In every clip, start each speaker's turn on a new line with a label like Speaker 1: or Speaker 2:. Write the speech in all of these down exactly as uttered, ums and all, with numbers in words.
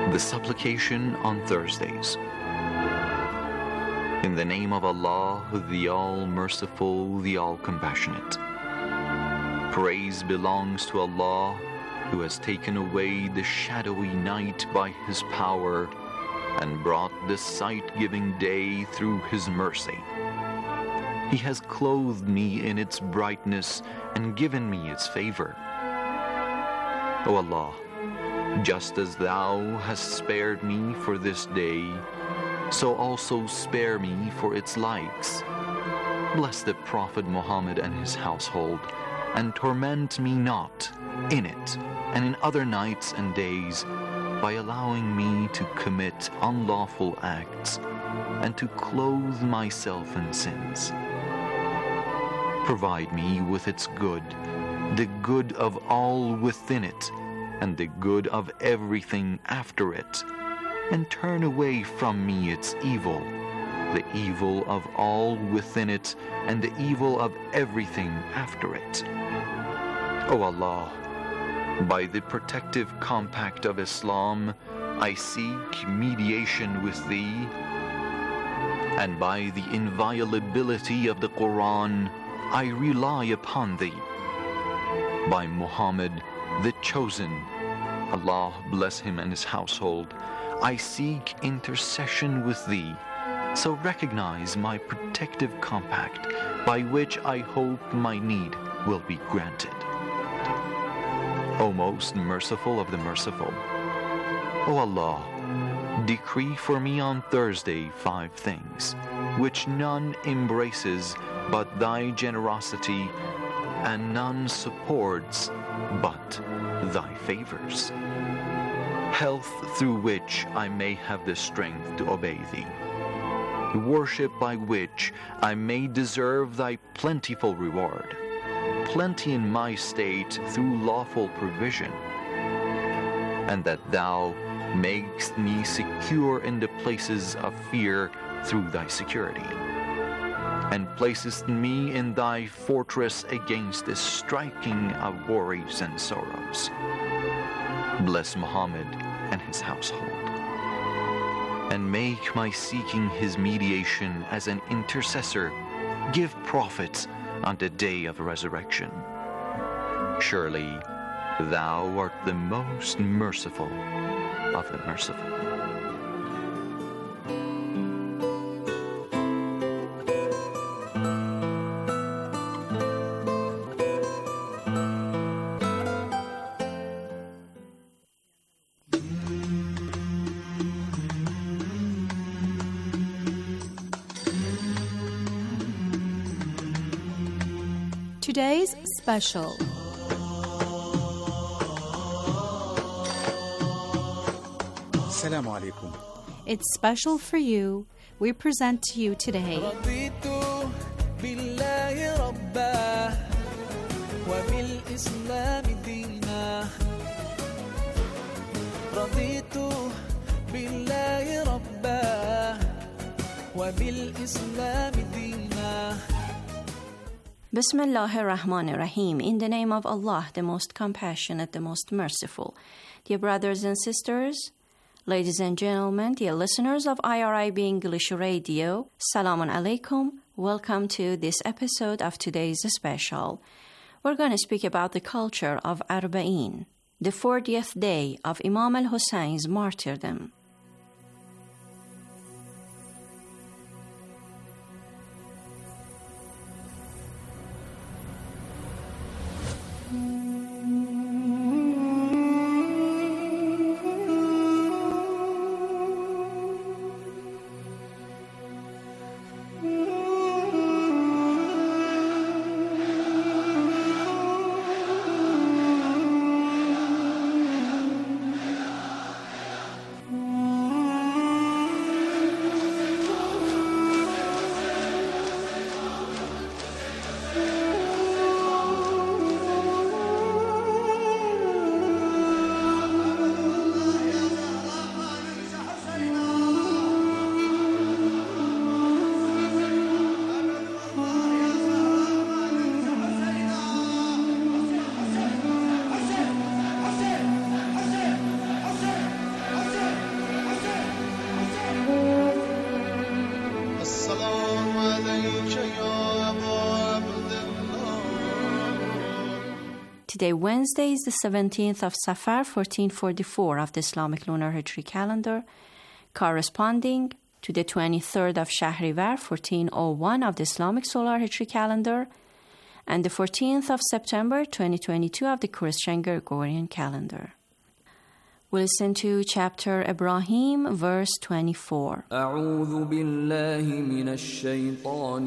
Speaker 1: The Supplication on Thursdays. In the name of Allah, the All-Merciful, the All-Compassionate. Praise belongs to Allah, who has taken away the shadowy night by His power and brought the sight-giving day through His mercy. He has clothed me in its brightness and given me its favor. O Allah, just as Thou hast spared me for this day, so also spare me for its likes. Bless the Prophet Muhammad and his household, and torment me not in it and in other nights and days by allowing me to commit unlawful acts and to clothe myself in sins. Provide me with its good, the good of all within it, and the good of everything after it, and turn away from me its evil, the evil of all within it, and the evil of everything after it. O Allah, by the protective compact of Islam, I seek mediation with Thee, and by the inviolability of the Quran, I rely upon Thee. By Muhammad, the Chosen, Allah bless him and his household, I seek intercession with Thee, so recognize my protective compact, by which I hope my need will be granted. O most merciful of the merciful, O Allah, decree for me on Thursday five things, which none embraces but Thy generosity, and none supports but Thy favors. Health through which I may have the strength to obey Thee. Worship by which I may deserve Thy plentiful reward. Plenty in my state through lawful provision. And that Thou makest me secure in the places of fear through Thy security. And placest me in Thy fortress against the striking of worries and sorrows. Bless Muhammad and his household, and make my seeking his mediation as an intercessor give profit on the day of resurrection. Surely Thou art the most merciful of the merciful.
Speaker 2: Today's special.
Speaker 3: Assalamu alaikum.
Speaker 2: It's special for you. We present to you today
Speaker 4: رضيت بالله ربا وبالإسلام دينا رضيت بالله ربا وبالإسلام دينا.
Speaker 5: Bismillahir Rahmanir Rahim. In the name of Allah, the most compassionate, the most merciful. Dear brothers and sisters, ladies and gentlemen, dear listeners of I R I B English Radio, Salamun Alaikum. Welcome to this episode of today's special. We're going to speak about the culture of Arba'in, the fortieth day of Imam al-Husayn's martyrdom. Today, Wednesday, is the seventeenth of Safar, fourteen forty-four of the Islamic Lunar Hijri calendar, corresponding to the twenty-third of Shahrivar, fourteen oh one of the Islamic Solar Hijri calendar, and the fourteenth of September, twenty twenty-two of the Christian Gregorian calendar. We'll listen to chapter Ibrahim, verse twenty-four.
Speaker 6: أعوذ بالله من الشيطان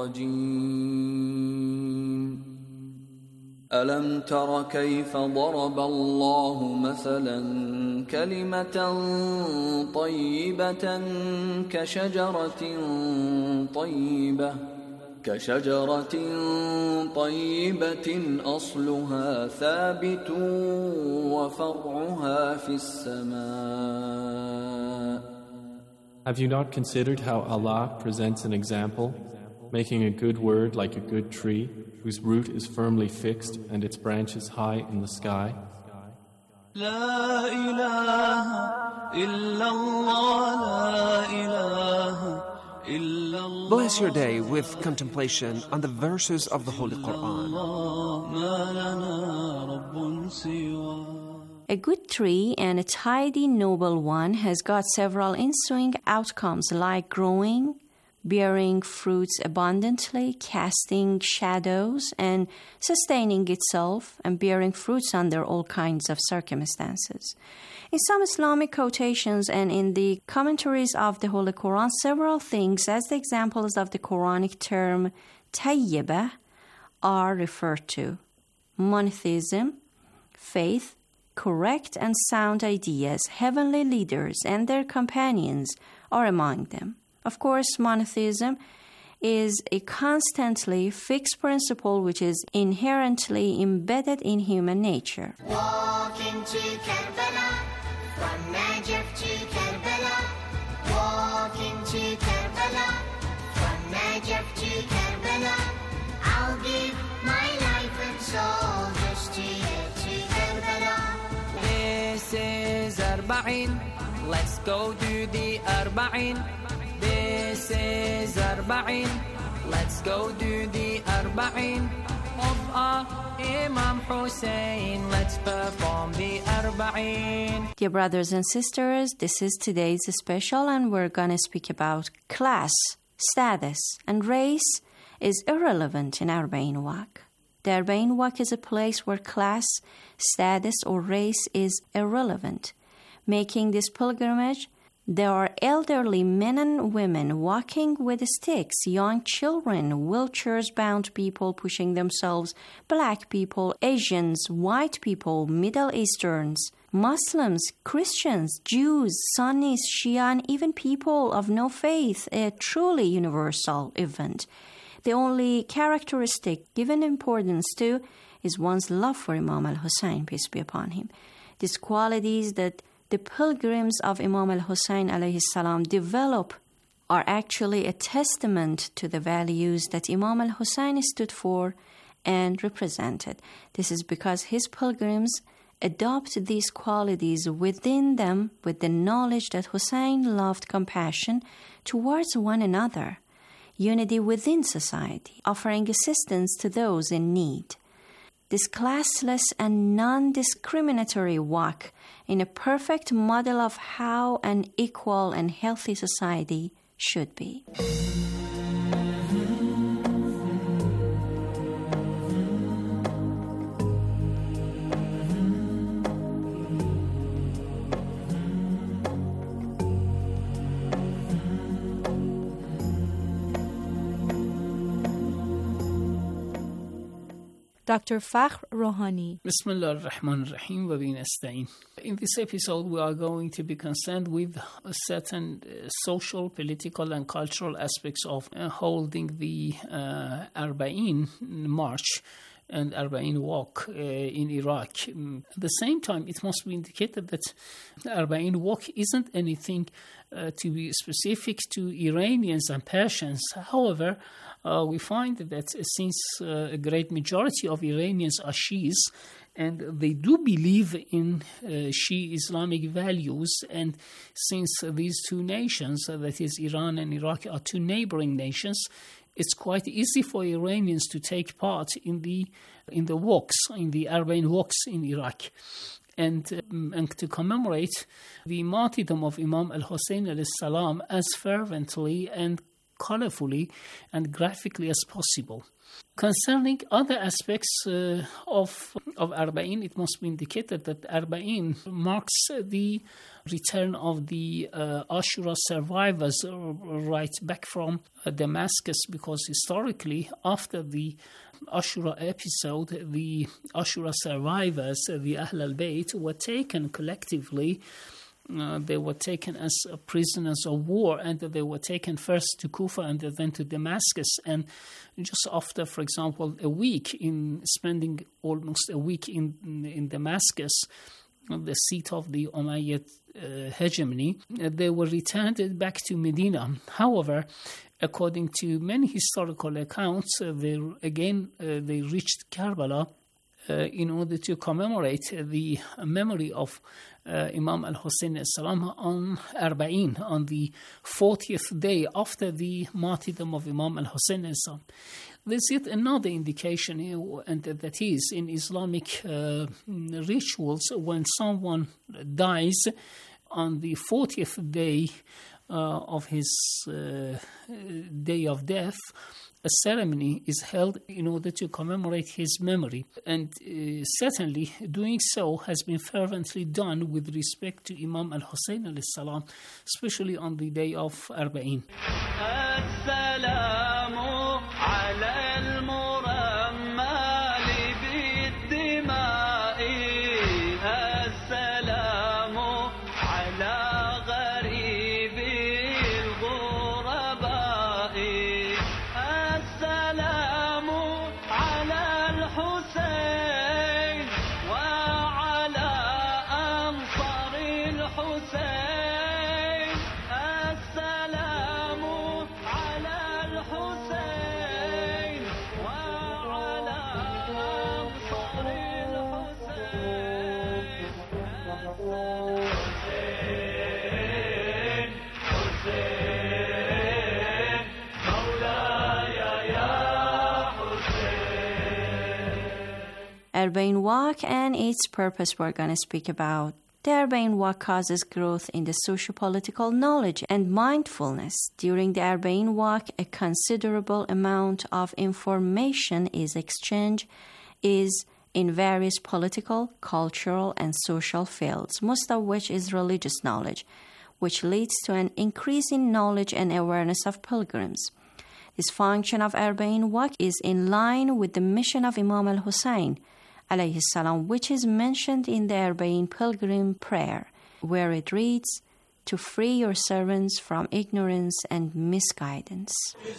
Speaker 6: الرجيم ألم تر كيف ضرب الله مثلا كلمة طيبة كشجرة طيبة كشجرة طيبة أصلها ثابت وفرعها في السماء.
Speaker 7: Have you not considered how Allah presents an example, making a good word like a good tree, whose root is firmly fixed and its branches high in the sky?
Speaker 4: لا إله إلا الله لا إله إلا الله.
Speaker 8: Bless your day with contemplation on the verses of the Holy Quran.
Speaker 4: ما لنا رب سوى.
Speaker 5: A good tree and a tidy, noble one has got several ensuing outcomes like growing, bearing fruits abundantly, casting shadows, and sustaining itself and bearing fruits under all kinds of circumstances. In some Islamic quotations and in the commentaries of the Holy Quran, several things as the examples of the Quranic term tayyibah are referred to. Monotheism, faith, correct and sound ideas, heavenly leaders and their companions are among them. Of course, monotheism is a constantly fixed principle which is inherently embedded in human nature.
Speaker 9: Walking to Karbala, from Najaf to Karbala. Walking to Karbala, from Najaf to Karbala. I'll give my life and soul just to get to Karbala.
Speaker 4: This is Arba'in. Let's go do the Arba'in. This is Arba'in. Let's go do the Arba'in of our Imam Hussein. Let's perform the Arba'in.
Speaker 5: Dear brothers and sisters, this is today's special and we're going to speak about class, status, and race is irrelevant in Arba'in Waqt. The Arba'in Waqt is a place where class, status, or race is irrelevant. Making this pilgrimage, there are elderly men and women walking with sticks, young children, wheelchairs-bound people pushing themselves, black people, Asians, white people, Middle Easterns, Muslims, Christians, Jews, Sunnis, Shia, and even people of no faith, a truly universal event. The only characteristic given importance to is one's love for Imam al-Hussein, peace be upon him. These qualities that the pilgrims of Imam al-Hussein alayhi salam develop are actually a testament to the values that Imam al-Hussein stood for and represented. This is because his pilgrims adopt these qualities within them with the knowledge that Hussein loved compassion towards one another, unity within society, offering assistance to those in need. This classless and non-discriminatory walk in a perfect model of how an equal and healthy society should be.
Speaker 2: Doctor Fakhr Rohani.
Speaker 10: Bismillah ar-Rahman ar-Rahim wa bihi nasta'in. In this episode, we are going to be concerned with certain uh, social, political, and cultural aspects of uh, holding the uh, Arba'in March and Arba'in Walk uh, in Iraq. Um, at the same time, it must be indicated that the Arba'in Walk isn't anything uh, to be specific to Iranians and Persians. However, Uh, we find that since uh, a great majority of Iranians are Shias, And they do believe in uh, Shia Islamic values. And since these two nations, uh, that is Iran and Iraq, are two neighboring nations, it's quite easy for Iranians to take part in the in the walks, in the Arbaeen walks in Iraq. And, um, and to commemorate the martyrdom of Imam al-Hussein alayhi salam as fervently and colorfully and graphically as possible. Concerning other aspects uh, of of Arbaeen, it must be indicated that Arbaeen marks the return of the uh, Ashura survivors uh, right back from uh, Damascus, because historically, after the Ashura episode, the Ashura survivors, uh, the Ahl al-Bayt, were taken collectively. Uh, they were taken as uh, prisoners of war, and they were taken first to Kufa and then to Damascus. And just after, for example, a week in spending almost a week in in Damascus, the seat of the Umayyad uh, hegemony, uh, they were returned back to Medina. However, according to many historical accounts, uh, they again uh, they reached Karbala uh, in order to commemorate the memory of Uh, Imam al-Hussein as-salam on Arbaeen, on the fortieth day after the martyrdom of Imam al-Hussein as-salam. There's yet another indication here, and that is in Islamic uh, rituals, when someone dies on the fortieth day uh, of his uh, day of death, a ceremony is held in order to commemorate his memory. And uh, certainly doing so has been fervently done with respect to Imam al-Hussein alayhi salam, especially on the day of Arbaeen.
Speaker 5: Arbaeen Walk and its purpose we're going to speak about. The Arbaeen Walk causes growth in the socio-political knowledge and mindfulness. During the Arbaeen Walk, a considerable amount of information is exchanged is in various political, cultural, and social fields, most of which is religious knowledge, which leads to an increase in knowledge and awareness of pilgrims. This function of Arbaeen Walk is in line with the mission of Imam al-Hussein, alayhi salam, which is mentioned in the Arbaeen Pilgrim Prayer, where it reads, "To free your servants from ignorance and misguidance."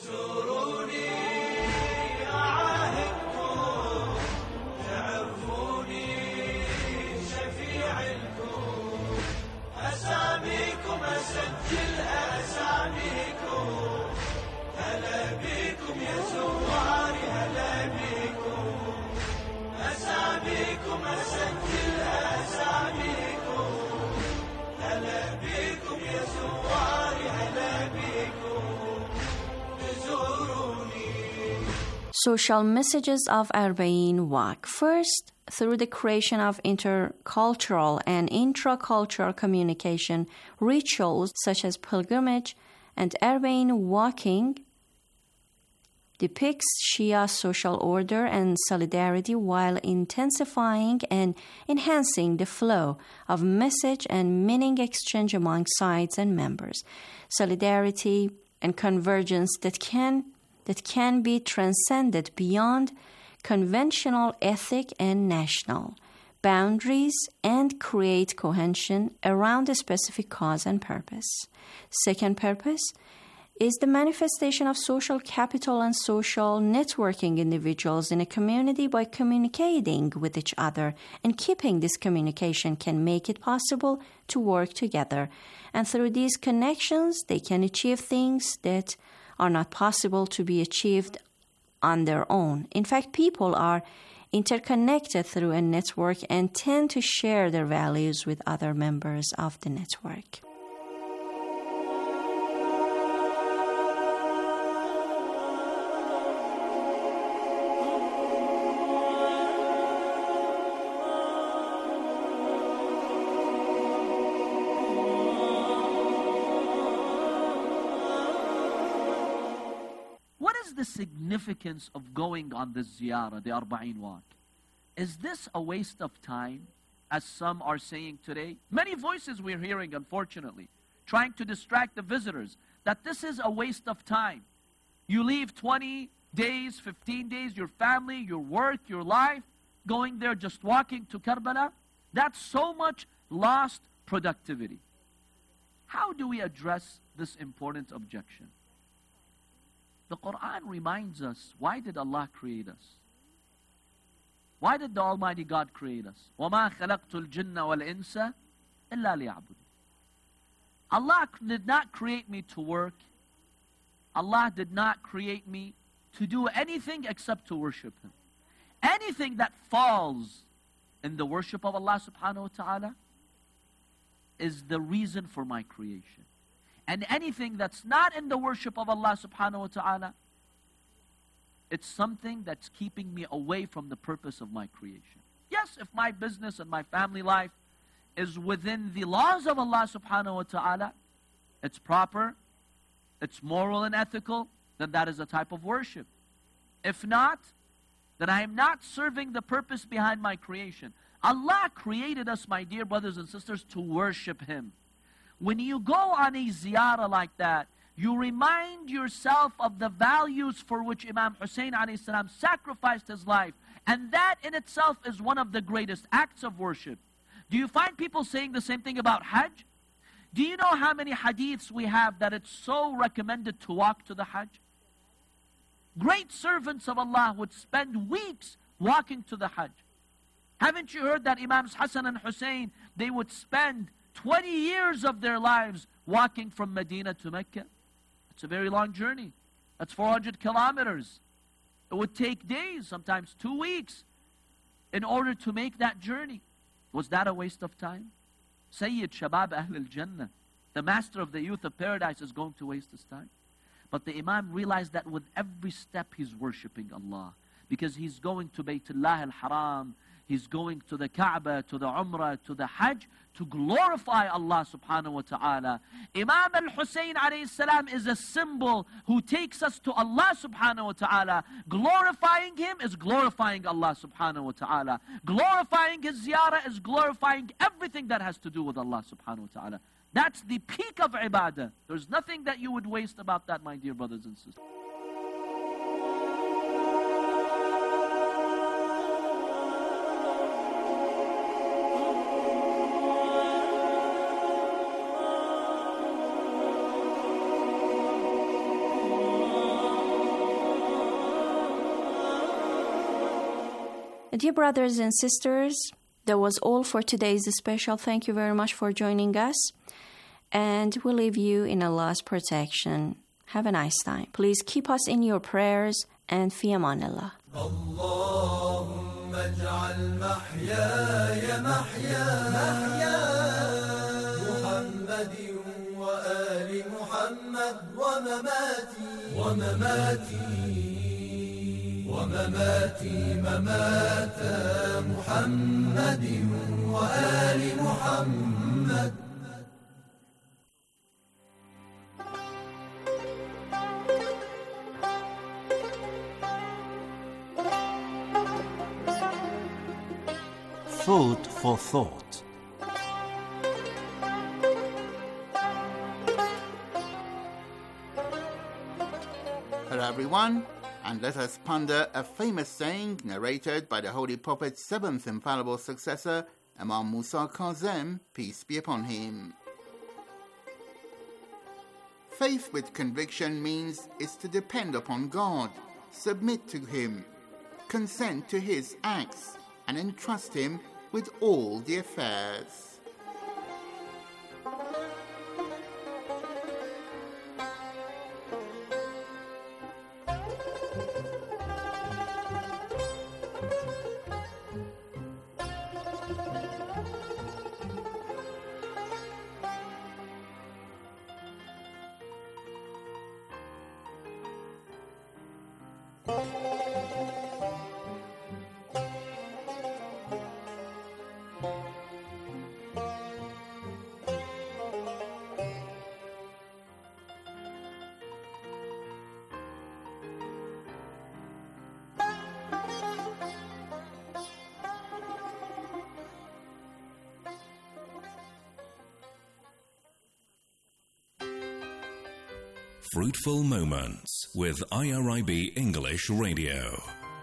Speaker 5: Social messages of Arbaeen Walk. First, through the creation of intercultural and intracultural communication rituals such as pilgrimage and Arbaeen walking, depicts Shia social order and solidarity while intensifying and enhancing the flow of message and meaning exchange among sides and members. Solidarity and convergence that can that can be transcended beyond conventional ethnic and national boundaries and create cohesion around a specific cause and purpose. Second purpose is the manifestation of social capital and social networking individuals in a community by communicating with each other, and keeping this communication can make it possible to work together. And through these connections, they can achieve things that are not possible to be achieved on their own. In fact, people are interconnected through a network and tend to share their values with other members of the network.
Speaker 11: The significance of going on this ziyarah, the Arba'een walk? Is this a waste of time, as some are saying today? Many voices we're hearing, unfortunately, trying to distract the visitors, that this is a waste of time. You leave twenty days, fifteen days, your family, your work, your life, going there just walking to Karbala. That's so much lost productivity. How do we address this important objection? The Quran reminds us, why did Allah create us? Why did the Almighty God create us? وَمَا خَلَقْتُ الْجِنَّ وَالْإِنسَ إِلَّا لِيَعْبُدُونَ. Allah did not create me to work. Allah did not create me to do anything except to worship Him. Anything that falls in the worship of Allah subhanahu wa ta'ala is the reason for my creation. And anything that's not in the worship of Allah subhanahu wa ta'ala, it's something that's keeping me away from the purpose of my creation. Yes, if my business and my family life is within the laws of Allah subhanahu wa ta'ala, it's proper, it's moral and ethical, then that is a type of worship. If not, then I am not serving the purpose behind my creation. Allah created us, my dear brothers and sisters, to worship Him. When you go on a ziyarah like that, you remind yourself of the values for which Imam Hussein alayhi salam sacrificed his life. And that in itself is one of the greatest acts of worship. Do you find people saying the same thing about Hajj? Do you know how many hadiths we have that it's so recommended to walk to the Hajj? Great servants of Allah would spend weeks walking to the Hajj. Haven't you heard that Imams Hassan and Hussein, they would spend twenty years of their lives walking from Medina to Mecca? It's a very long journey. That's four hundred kilometers. It would take days, sometimes two weeks, in order to make that journey. Was that a waste of time? Sayyid Shabab Ahl al-Jannah, the master of the youth of paradise, is going to waste his time. But the Imam realized that with every step he's worshipping Allah, because he's going to Baytullah al-Haram, he's going to the Kaaba, to the Umrah, to the Hajj, to glorify Allah subhanahu wa ta'ala. Imam al-Hussein alayhi salam is a symbol who takes us to Allah subhanahu wa ta'ala. Glorifying him is glorifying Allah subhanahu wa ta'ala. Glorifying his ziyarah is glorifying everything that has to do with Allah subhanahu wa ta'ala. That's the peak of ibadah. There's nothing that you would waste about that, my dear brothers and sisters.
Speaker 5: Dear brothers and sisters, that was all for today's special. Thank you very much for joining us. And we leave you in Allah's protection. Have a nice time. Please keep us in your prayers and fi amanillah.
Speaker 12: اللهم اجعل محياي محيا محيا محمد وآل محمد ومماتي ومماتي ومماتي ممات محمد وآل محمد.
Speaker 3: Food for thought.
Speaker 13: Hello everyone, and let us ponder a famous saying narrated by the Holy Prophet's seventh infallible successor, Imam Musa Kazem, peace be upon him. Faith with conviction means is to depend upon God, submit to Him, consent to His acts, and entrust Him with all the affairs.
Speaker 14: Fruitful Moments with I R I B English Radio.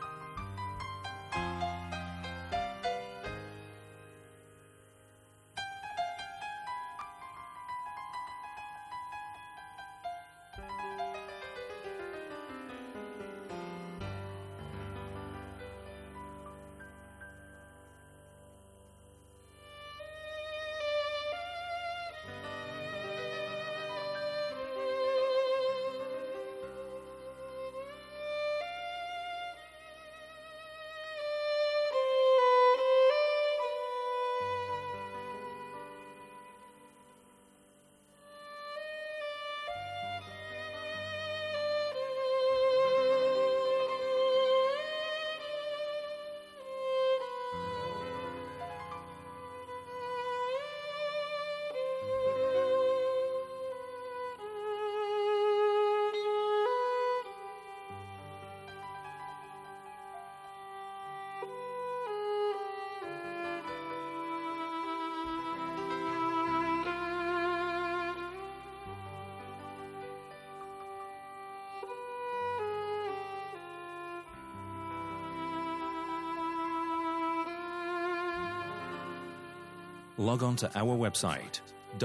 Speaker 14: Log on to our website,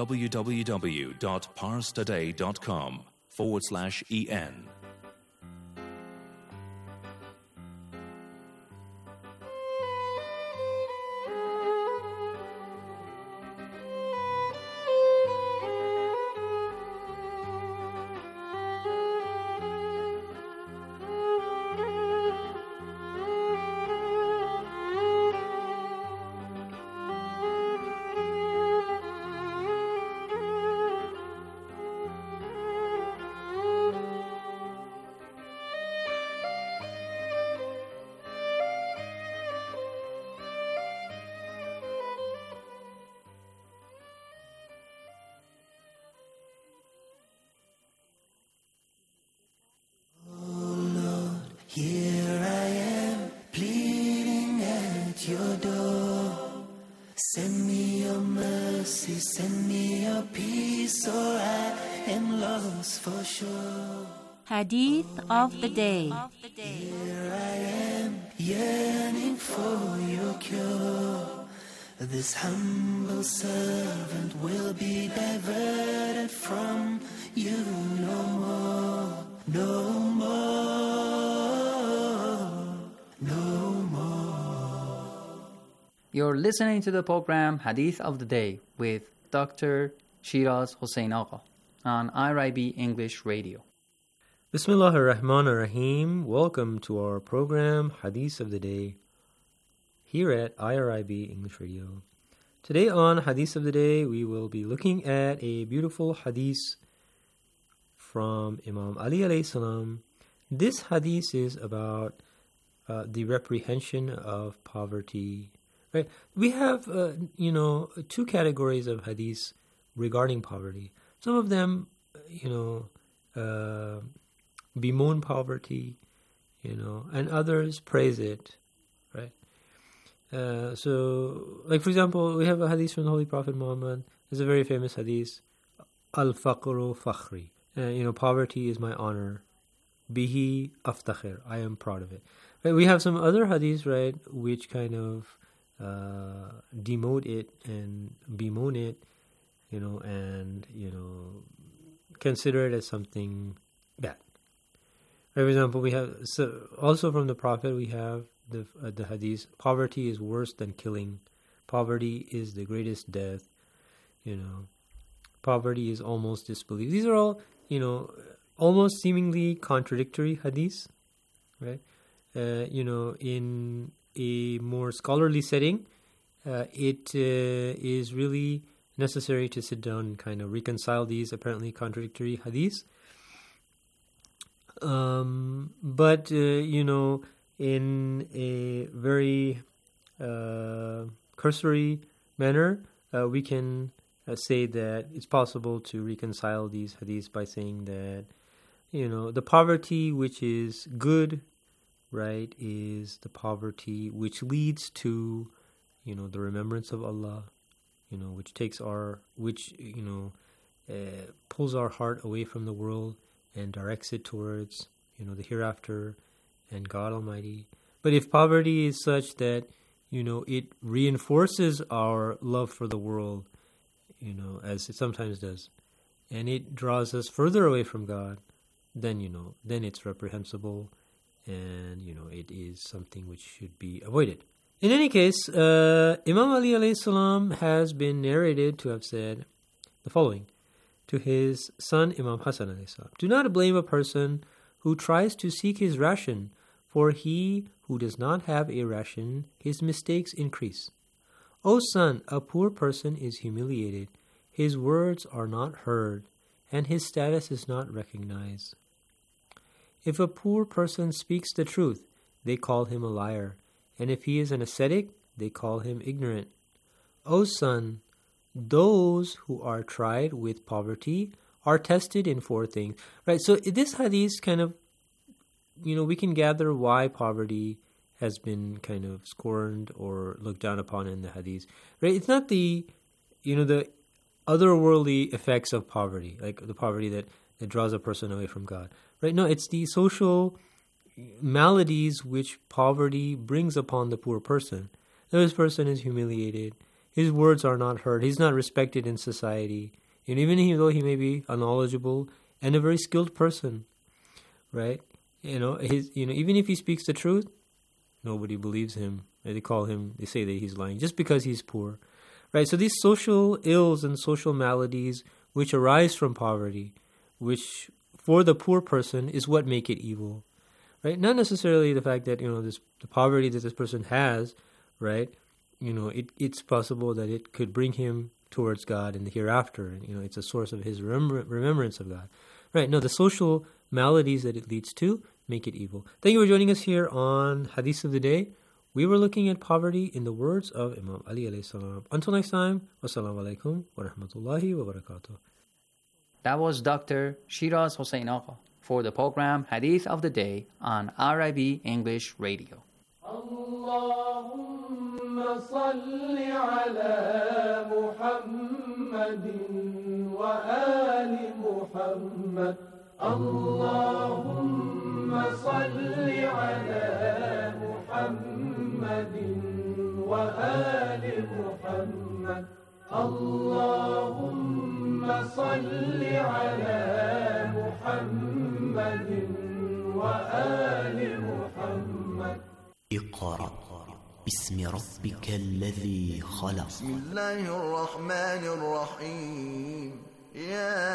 Speaker 14: www.parstoday.com forward slash en.
Speaker 12: Here I am, pleading at your door. Send me your mercy, send me your peace, or I am lost for sure.
Speaker 2: Hadith of the Day.
Speaker 12: Here I am, yearning for your cure. This humble servant will be diverted from you no more, no more, no more.
Speaker 15: You're listening to the program Hadith of the Day with Doctor Shiraz Hossein Agha on I R I B English Radio.
Speaker 16: Bismillah ar-Rahman ar-Rahim. Welcome to our program Hadith of the Day here at I R I B English Radio. Today on Hadith of the Day, we will be looking at a beautiful hadith from Imam Ali alayhi salam. This hadith is about uh, the reprehension of poverty. Right? We have, uh, you know, two categories of hadiths regarding poverty. Some of them, you know, uh, bemoan poverty, you know, and others praise it, right? Uh, so, like for example, we have a hadith from the Holy Prophet Muhammad. It's a very famous hadith. Al-faqru fakhri. Uh, you know, poverty is my honor. Bihi aftakhir. I am proud of it. Right? We have some other hadiths, right, which kind of uh, demote it and bemoan it, you know, and, you know, consider it as something bad. For example, we have so also from the Prophet we have the uh, the hadith: poverty is worse than killing. Poverty is the greatest death. You know, poverty is almost disbelief. These are all, you know, almost seemingly contradictory hadiths, right? Uh, you know, in a more scholarly setting, uh, it uh, is really necessary to sit down and kind of reconcile these apparently contradictory hadiths. Um, but, uh, you know, in a very uh, cursory manner, uh, we can uh, say that it's possible to reconcile these hadiths by saying that, you know, the poverty which is good, right, is the poverty which leads to, you know, the remembrance of Allah, you know, which takes our, which, you know, uh, pulls our heart away from the world and directs it towards, you know, the hereafter and God Almighty. But if poverty is such that, you know, it reinforces our love for the world, you know, as it sometimes does, and it draws us further away from God, then, you know, then it's reprehensible, and, you know, it is something which should be avoided. In any case, uh, Imam Ali alayhi salam has been narrated to have said the following to his son Imam Hassan alayhi salam: "Do not blame a person who tries to seek his ration, for he who does not have a ration, his mistakes increase. O son, a poor person is humiliated, his words are not heard, and his status is not recognized. If a poor person speaks the truth, they call him a liar, and if he is an ascetic, they call him ignorant. O son, those who are tried with poverty are tested in four things." Right, so this hadith kind of, you know, we can gather why poverty has been kind of scorned or looked down upon in the hadith. Right, it's not the, you know, the otherworldly effects of poverty, like the poverty that, that draws a person away from God. Right, no, it's the social maladies which poverty brings upon the poor person. This person is humiliated. His words are not heard. He's not respected in society. And even though he may be a knowledgeable and a very skilled person, right? You know, his, you know, even if he speaks the truth, nobody believes him. They call him, they say that he's lying just because he's poor, right? So these social ills and social maladies which arise from poverty, which for the poor person is what make it evil, right? Not necessarily the fact that, you know, this the poverty that this person has, right? You know, it it's possible that it could bring him towards God in the hereafter, and, you know, it's a source of his remember, remembrance of God, right? No, the social maladies that it leads to make it evil. Thank you for joining us here on Hadith of the Day. We were looking at poverty in the words of Imam Ali alayhi salam. Until next time, wassalamu alaikum wa rahmatullahi wa barakatuh.
Speaker 15: That was Doctor Shiraz Hossein Agha for the program Hadith of the Day on R I B English Radio.
Speaker 17: Allahumma salli ala Muhammadin wa ali Muhammad. Allahumma salli ala Muhammadin wa ali Muhammad. Allahumma salli ala Muhammadin wa ali Muhammad.
Speaker 18: اقرأ باسم ربك الذي خلق.
Speaker 19: بسم الله الرحمن الرحيم. يا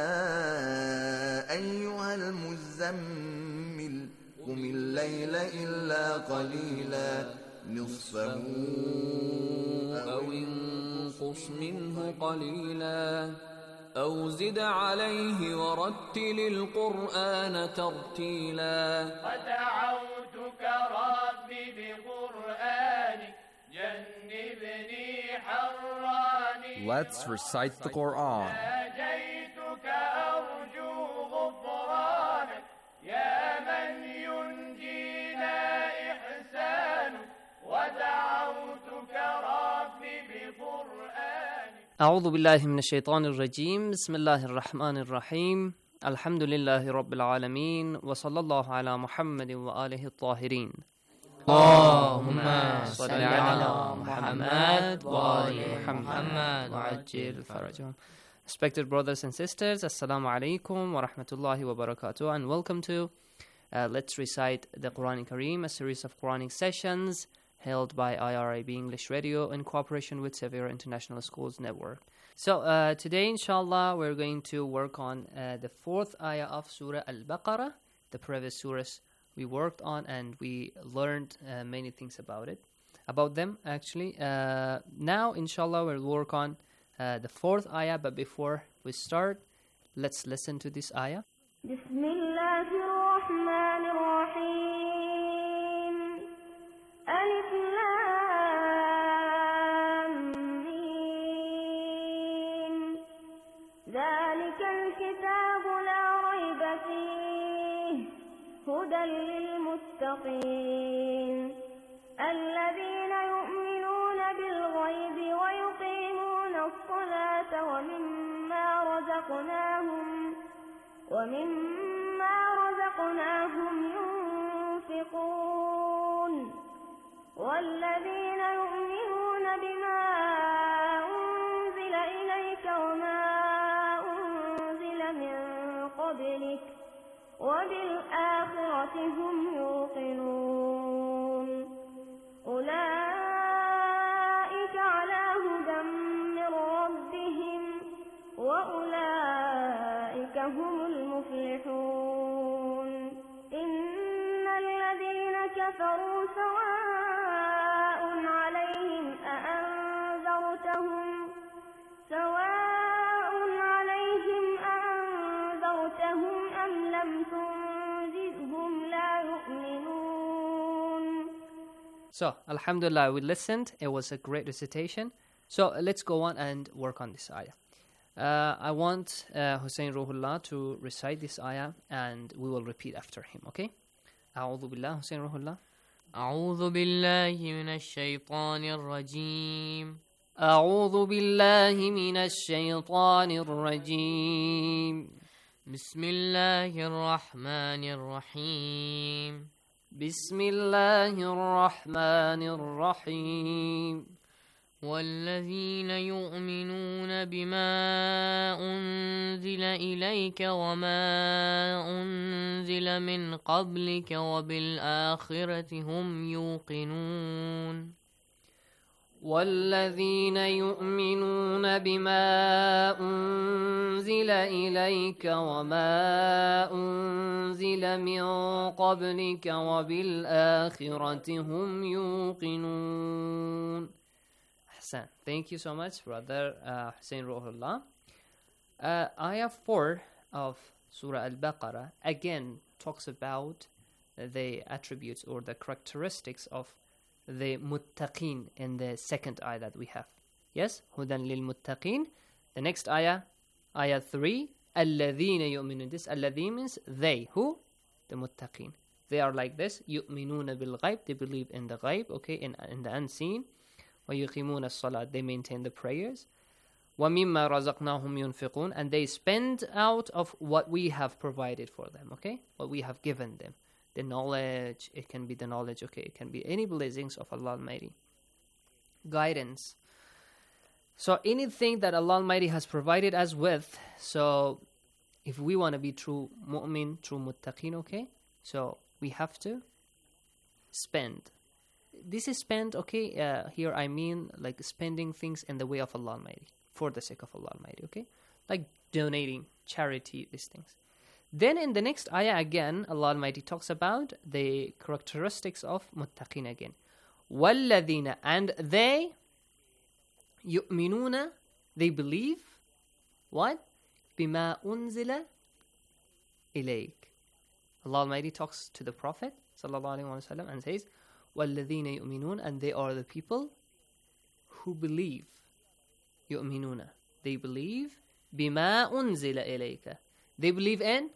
Speaker 19: أيها المزمل قم الليل إلا قليلا نصفه
Speaker 6: أو انقص منه قليلا أو زد عليه ورتل القرآن ترتيلا
Speaker 17: ودعوتك ربي بقرآنك جنبني حراني.
Speaker 20: Let's recite the Quran.
Speaker 17: ناجيتك أرجو غفرانك يا من ينجينا إحسانك ودعوتك ربي بقرآنك.
Speaker 21: أعوذ بالله من الشيطان الرجيم. بسم الله الرحمن الرحيم. الحمد لله رب العالمين وصلى الله على محمد وآله الطاهرين.
Speaker 22: اللهم صل على محمد وآل محمد
Speaker 21: وعجل فرجهم. Respected brothers and sisters, Assalamu alaikum wa rahmatullahi wa barakatuh, and welcome to uh, Let's Recite the Quran Kareem, a series of Quranic sessions held by I R I B English Radio in cooperation with Severa International Schools Network. So uh, today, inshallah, we're going to work on uh, the fourth ayah of Surah Al-Baqarah, the previous surahs we worked on, and we learned uh, many things about it, about them actually. Uh, now, inshallah, we'll work on uh, the fourth ayah, but before we start, let's listen to this ayah.
Speaker 9: بسم الله الرحمن الرحيم. ألف لام ميم. ذلك الكتاب لا ريب فيه هدى للمتقين الذين يؤمنون بالغيب ويقيمون الصلاة ومما رزقناهم
Speaker 1: ومما رزقناهم ينفقون والذين يؤمنون بما أنزل إليك وما أنزل من قبلك وبالآخرة هم يوقنون أولئك على هدى من ربهم وأولئك هم المفلحون إن الذين كفروا سواء عليهم أأنذرتهم سواء عليهم أأنذرتهم أم لم تنذرهم لا يؤمنون.
Speaker 21: So, Alhamdulillah, we listened. It was a great recitation. So, let's go on and work on this ayah. Uh, I want uh, Hussein Ruhullah to recite this ayah and we will repeat after him, okay? أعوذ بالله Hussein Ruhullah.
Speaker 22: أعوذ بالله من الشيطان الرجيم
Speaker 21: أعوذ بالله من الشيطان الرجيم
Speaker 22: بسم الله الرحمن الرحيم
Speaker 21: بسم الله الرحمن الرحيم
Speaker 22: والذين يؤمنون بما أنزل إليك وما أنزل من قبلك وبالآخرة هم يوقنون
Speaker 21: والذين يؤمنون بما أنزل إليك وما أنزل من قبلك وبالآخرة هم يوقنون. Ahsan. Thank you so much, brother uh, Hussein Ruhullah. Uh, ayah four of Surah Al-Baqarah again talks about the attributes or the characteristics of the muttaqeen in the second ayah that we have. Yes? Hudan lil muttaqeen. The next ayah, ayah three, alladhina yu'minun. This alladhi means they. Who? The muttaqeen. They are like this. Yu'minuna bil ghaib. They believe in the ghaib, okay, in, in the unseen. وَيُقِيمُونَ الصَّلَاةِ. They maintain the prayers. وَمِمَّا رَزَقْنَاهُمْ يُنْفِقُونَ. And they spend out of what we have provided for them, okay? What we have given them. The knowledge, it can be the knowledge, okay? It can be any blessings of Allah Almighty. Guidance. So anything that Allah Almighty has provided us with, so if we want to be true mu'min, true muttaqeen, okay? So we have to spend. This is spend, okay? Uh, here I mean like spending things in the way of Allah Almighty, for the sake of Allah Almighty, okay? Like donating, charity, these things. Then in the next ayah again, Allah Almighty talks about the characteristics of muttaqin again. وَالَّذِينَ. And they, يُؤْمِنُونَ. They believe. What? بِمَا أُنزِلَ إِلَيْكَ. Allah Almighty talks to the Prophet sallallahu alaihi wasallam and says, وَالَّذِينَ يُؤْمِنُونَ. And they are the people who believe. يُؤْمِنُونَ. They believe. بِمَا أُنزِلَ إِلَيْكَ. They believe in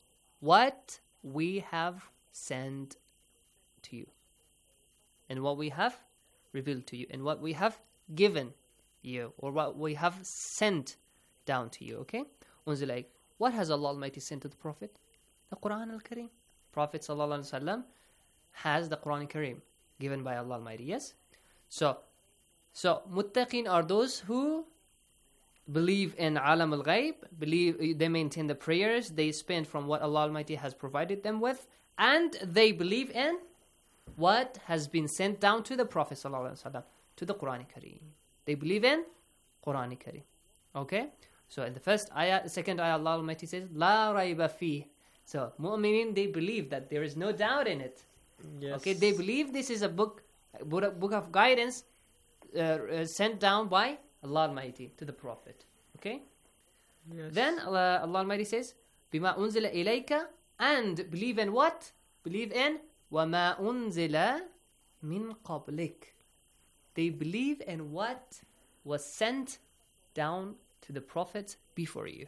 Speaker 21: what we have sent to you. And what we have revealed to you. And what we have given you. Or what we have sent down to you. Okay? Unzila. What has Allah Almighty sent to the Prophet? The Quran al-Kareem. Prophet sallallahu alaihi wasallam has the Quran al-Kareem given by Allah Almighty. Yes? So, so muttaqin are those who believe in alam al-ghaib, believe they maintain the prayers, they spend from what Allah Almighty has provided them with, and they believe in what has been sent down to the Prophet sallallahu alaihi wasallam, to the Quran al-Kareem. They believe in Quran al-Kareem. Okay? So in the first ayah, the second ayah, Allah Almighty says, La rayba fi. So mu'minin, they believe that there is no doubt in it.
Speaker 16: Yes.
Speaker 21: Okay, they believe this is a book, a book of guidance uh, uh, sent down by Allah Almighty to the Prophet. Okay?
Speaker 16: Yes.
Speaker 21: Then Allah, Allah Almighty says, Bima unzila ilayka. And believe in what? Believe in Wama unzila min qablik. They believe in what was sent down to the prophets before you.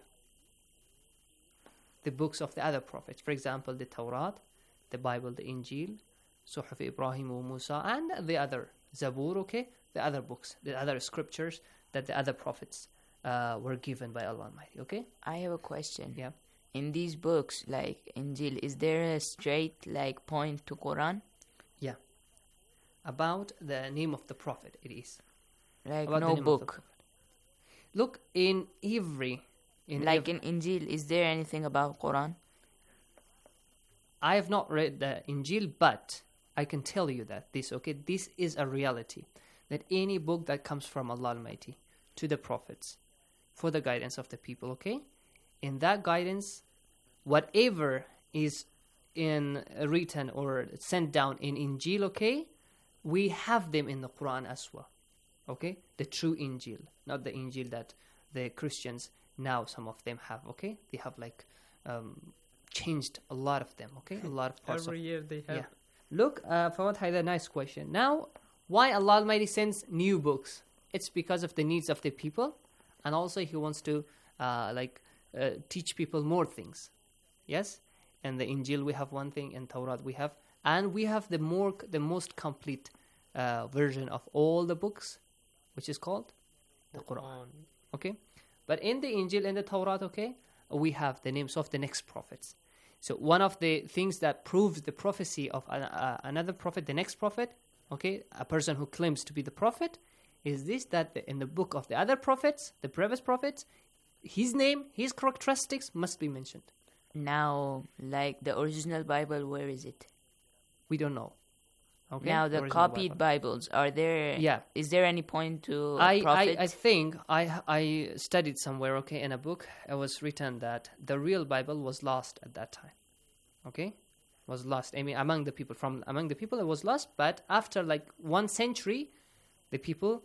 Speaker 21: The books of the other prophets. For example, the Torah, the Bible, the Injil, Suhuf Ibrahim wa Musa, and the other Zabur, okay? The other books, the other scriptures that the other prophets uh, were given by Allah Almighty, okay?
Speaker 7: I have a question.
Speaker 21: Yeah.
Speaker 7: in these books, like Injil, is there a straight like point to Quran?
Speaker 21: Yeah. About the name of the prophet, it is.
Speaker 7: Like
Speaker 21: About
Speaker 7: no
Speaker 21: the name of the
Speaker 7: book.
Speaker 21: prophet. Look, in every... In
Speaker 7: like
Speaker 21: ev-
Speaker 7: in Injil, is there anything about Quran?
Speaker 21: I have not read the Injil, but I can tell you that this, okay, this is a reality. That any book that comes from Allah Almighty to the prophets for the guidance of the people, okay? In that guidance, whatever is in written or sent down in Injil, okay, we have them in the Quran as well, okay? The true Injil, not the Injil that the Christians now some of them have, okay? They have like um, changed a lot of them, okay? A lot of parts.
Speaker 10: Every
Speaker 21: of,
Speaker 10: year they have.
Speaker 21: Yeah. Look, uh, Fawad had a nice question. Now, why Allah Almighty sends new books? It's because of the needs of the people, and also He wants to uh, like uh, teach people more things. Yes, in the Injil we have one thing, in Torah we have, and we have the more the most complete uh, version of all the books, which is called the Quran. Okay, but in the Injil and the Torah, okay, we have the names of the next prophets. So one of the things that proves the prophecy of an, uh, another prophet, the next prophet, okay, a person who claims to be the prophet, is this, that the, in the book of the other prophets, the previous prophets, his name, his characteristics must be mentioned.
Speaker 7: Now, like the original Bible, where is it?
Speaker 21: We don't know. Okay.
Speaker 7: Now the
Speaker 21: Original
Speaker 7: copied
Speaker 21: Bible.
Speaker 7: Bibles, are there?
Speaker 21: Yeah.
Speaker 7: Is there any point to
Speaker 21: I, I,
Speaker 7: prophet?
Speaker 21: I think I I studied somewhere, okay, in a book, it was written that the real Bible was lost at that time. Okay? Was lost. I mean, among the people, from among the people it was lost, but after like one century, the people,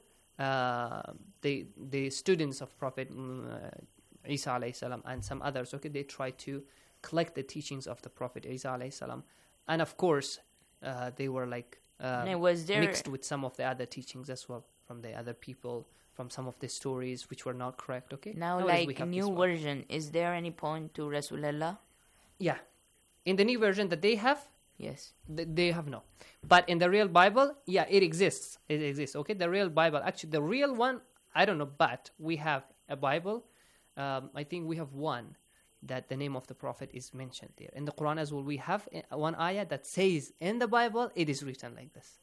Speaker 21: uh, the the students of Prophet uh, Isa alayhi salam and some others, okay, they tried to collect the teachings of the Prophet Isa alayhi salam, and of course, uh, they were like uh,
Speaker 7: Now, was there-
Speaker 21: mixed with some of the other teachings as well from the other people, from some of the stories which were not correct. Okay.
Speaker 7: Now,
Speaker 21: Nowadays we
Speaker 7: like
Speaker 21: have this
Speaker 7: new
Speaker 21: one.
Speaker 7: version, is there any point to Rasulullah?
Speaker 21: Yeah. In the new version that they have,
Speaker 7: yes,
Speaker 21: th- they have no. But in the real Bible, yeah, it exists. It exists. Okay, the real Bible. Actually, the real one, I don't know, but we have a Bible. Um, I think we have one that the name of the Prophet is mentioned there. In the Quran as well, we have uh, one ayah that says in the Bible, it is written like this.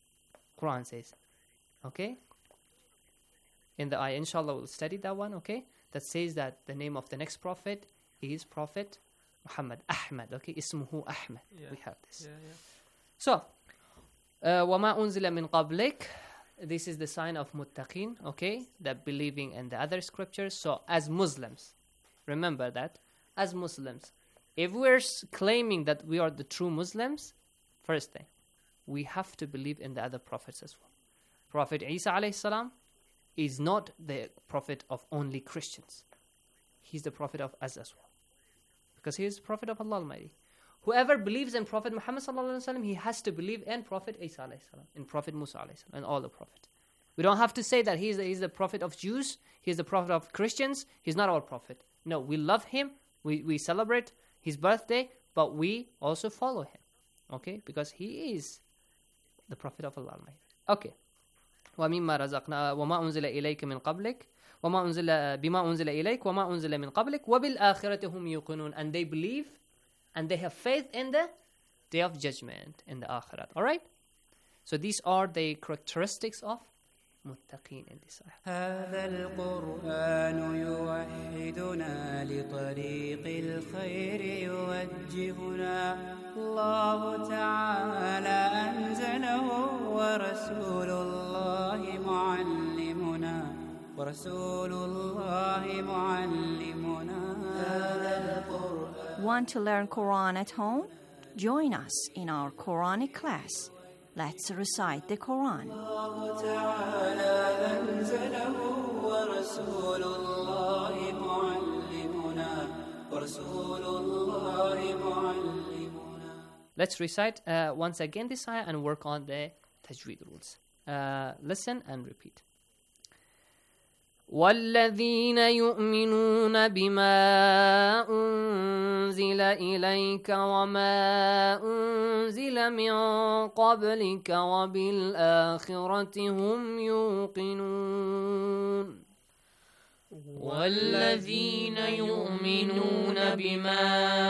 Speaker 21: Quran says, okay? In the ayah, inshallah, we'll study that one, okay? That says that the name of the next Prophet is Prophet Muhammad, Ahmad, okay? Ismuhu Ahmad.
Speaker 10: Yeah.
Speaker 21: We have this.
Speaker 10: Yeah, yeah.
Speaker 21: So, uh, وَمَا أُنزِلَ مِن قَبْلِكَ, this is the sign of muttaqin, okay? That believing in the other scriptures. So, as Muslims, remember that, as Muslims, if we're s- claiming that we are the true Muslims, first thing, we have to believe in the other prophets as well. Prophet Isa alayhi salam is not the prophet of only Christians. He's the prophet of us as well. Because he is the prophet of Allah Almighty. Whoever believes in Prophet Muhammad sallallahu alaihi wasallam, he has to believe in Prophet Isa alayhi salam, in Prophet Musa alayhi salam, and all the prophets. We don't have to say that he's the, he's the prophet of Jews, he's the prophet of Christians, he's not our prophet. No, we love him, we, we celebrate his birthday, but we also follow him. Okay? Because he is the prophet of Allah Almighty. Okay. وَمِمَّا رَزَقْنَا وَمَا أُنزِلَ إِلَيْكَ مِنْ قَبْلِكَ وَمَا أُنزِلَ بِمَا أُنزِلَ إِلَيْكَ وَمَا أُنزِلَ مِنْ قَبْلِكَ وَبِالْآخِرَةِ هُمْ يُوقِنُونَ. And they believe and they have faith in the day of judgment, in the akhirat. Alright? So these are the characteristics of muttaqeen in this ayah.
Speaker 8: هذا القرآن يوحدنا لطريق الخير يوجهنا الله تعالى أنزله ورسول الله معلمنا ورسول الله معلمنا هذا القرآن.
Speaker 5: Want to learn Quran at home? Join us in our Quranic class. Let's recite the Quran.
Speaker 8: الله تعالى أنزله ورسول الله معلمنا ورسول الله معلمنا.
Speaker 21: Let's recite uh, once again this ayah and work on the tajweed rules. Uh, listen and repeat.
Speaker 22: والذين يؤمنون بما أنزل إليك وما أنزل من قبلك وبالآخرة هم يوقنون والذين يؤمنون بما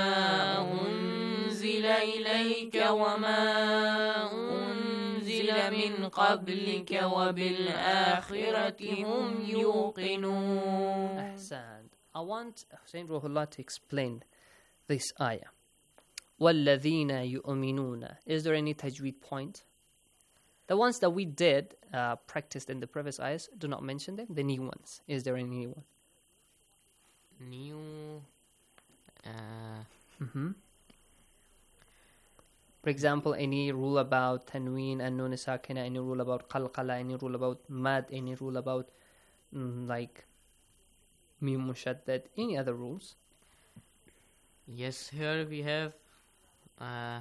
Speaker 22: أنزل إليك وما أنزل من قبلك وبالآخرة هم يوقنون.
Speaker 21: أحسنت. I want Hussein Ruhullah to explain this ayah. وَالَّذِينَ يُؤْمِنُونَ. Is there any tajweed point? The ones that we did uh, practiced in the previous ayahs, do not mention them. The new ones. Is there any new one?
Speaker 22: New. Uh,
Speaker 21: mm-hmm. For example, any rule about tanween and nun sakina, any rule about qalqala, any rule about mad, any rule about mm, like mim mushaddad, any other rules?
Speaker 22: Yes, here we have uh,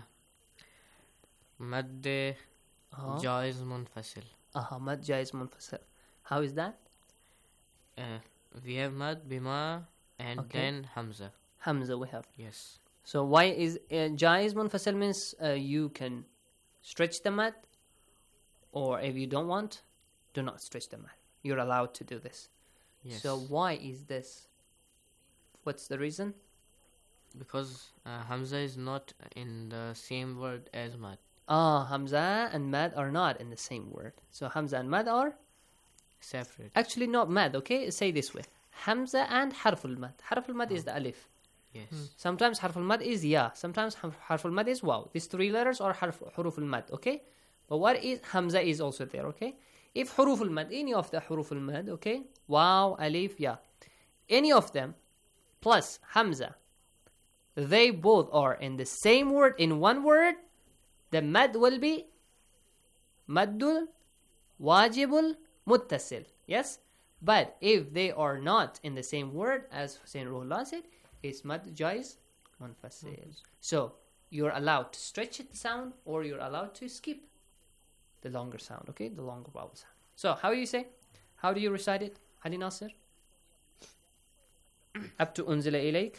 Speaker 22: mad uh-huh. jaiz munfasil.
Speaker 21: Aha, mad jaiz munfasil. How is that?
Speaker 22: Uh, we have mad bima and okay. then hamza.
Speaker 21: Hamza we have.
Speaker 22: Yes.
Speaker 21: So why is uh, jaiz munfasil means uh, you can stretch the mad, or if you don't want, do not stretch the mad. You're allowed to do this.
Speaker 22: Yes.
Speaker 21: So why is this? What's the reason?
Speaker 22: Because uh, hamza is not in the same word as mad.
Speaker 21: Ah, hamza and mad are not in the same word. So hamza and mad are
Speaker 22: separate.
Speaker 21: Actually, not mad. Okay, say this way: hamza and harful mad. Harful mad oh. is the alif.
Speaker 22: Yes.
Speaker 21: Hmm. Sometimes harful mad is ya. Sometimes harful mad is waw. These three letters are harf, huruful mad. Okay, but what is hamza is also there. Okay, if huruful mad, any of the huruful mad, okay, waw, alif, ya, any of them plus hamza, they both are in the same word in one word, the mad will be maddul wajibul muttasil. Yes, but if they are not in the same word, as Hussein Ruhullah said, it's mad jaiz munfasil. Mm-hmm. So you're allowed to stretch it sound, or you're allowed to skip the longer sound. Okay, the longer vowel sound. So how do you say? How do you recite it, Ali Nasir? Up to unzila ilayk.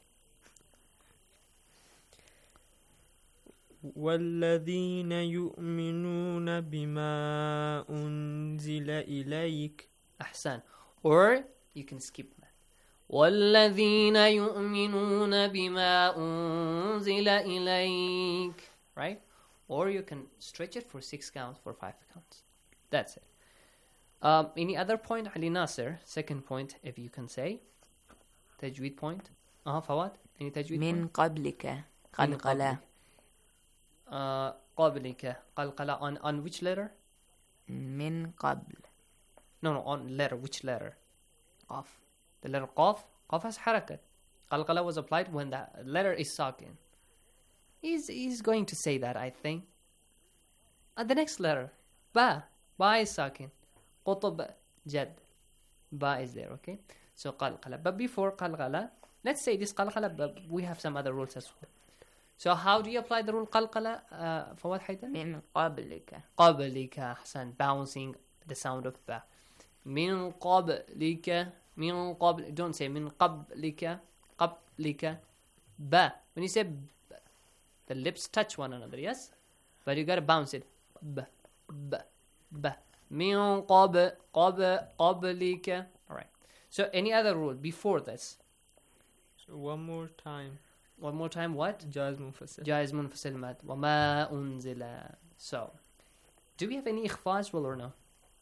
Speaker 4: وَالَّذِينَ يُؤْمِنُونَ بِمَا أُنزِلَ إِلَيْكَ.
Speaker 21: Ahsan. Or you can skip that. وَالَّذِينَ يُؤْمِنُونَ بِمَا أُنزِلَ إِلَيْكَ. Right? Or you can stretch it for six counts, for five counts. That's it. Um, any other point, Ali Nasir? Second point, if you can say. Tajweed point. Uh-huh, Fawad? Any tajweed
Speaker 7: min
Speaker 21: point?
Speaker 7: Min qablika. Qalqala.
Speaker 21: Uh, qablika. Qalqala. On, on which letter?
Speaker 7: Min qabl.
Speaker 21: No, no, on letter. Which letter?
Speaker 7: Qaf.
Speaker 21: The letter qaf. Qaf has harakat. Qalqala was applied when the letter is sakin. He's, he's going to say that, I think. At the next letter. Ba. Ba is sakin. Qutb jad. Ba is there, okay? So qalqala. But before qalqala, let's say this qalqala, but we have some other rules as well. So how do you apply the rule qalqala, uh, Fawad Haydar?
Speaker 7: Min qablika.
Speaker 21: Qablika, Ahsan, bouncing the sound of ba. Min qablika, min qabl, don't say min qablika, qablika, ba. When you say ba, the lips touch one another, yes? But you gotta bounce it. Ba, ba, ba. Min qab, qab, qablika. Alright. So any other rule before this?
Speaker 4: So one more time.
Speaker 21: One more time, what?
Speaker 4: Jaiz munfasil.
Speaker 21: Jaiz munfasil mad. وَمَا أُنزِلَ. So, do we have any ikhfa as well or no?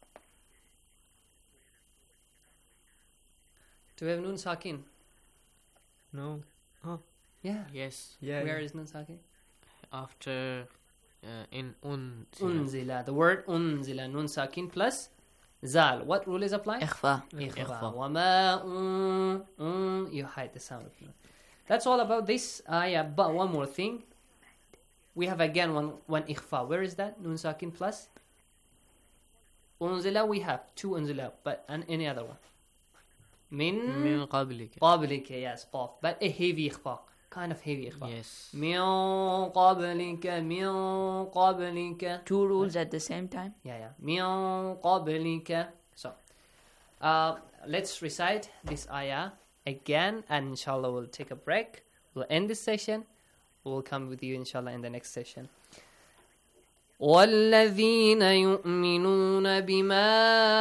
Speaker 21: Do we have nun sakin?
Speaker 4: No.
Speaker 21: Oh. Yeah.
Speaker 22: Yes.
Speaker 4: Yeah.
Speaker 21: Where is nun sakin?
Speaker 22: After, uh, in un.
Speaker 21: Unzila. The word unzila, nun sakin plus zal. What rule is applied?
Speaker 7: Ikhfa.
Speaker 21: Ikhfa. وَمَا un, un. You hide the sound of nun. That's all about this ayah. But one more thing. We have again one, one ikhfa. Where is that? Nun sakin plus? Unzila we have two unzila. But and any other one? Min?
Speaker 22: Min qablika.
Speaker 21: Qablika, yes. Qaf. But a heavy ikhfa. Kind of heavy ikhfa.
Speaker 22: Yes.
Speaker 21: Min qablika. Min qablika.
Speaker 7: Two rules at the same time?
Speaker 21: Yeah, yeah. Min qablika. So, uh, let's recite this ayah again, and inshallah we'll take a break. We'll end this session. We'll come with you inshallah in the next session. والذين يؤمنون بما